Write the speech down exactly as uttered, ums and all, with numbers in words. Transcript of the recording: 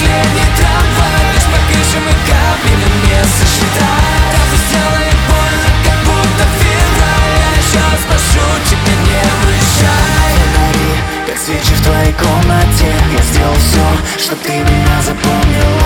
последний трамвай, лишь по крышам и кабелям не сосчитать. Даже сделает больно, как будто февраль. Я еще раз прошу, теперь не уезжай. Фонари, как свечи в твоей комнате. Я сделал все, чтоб ты меня запомнила.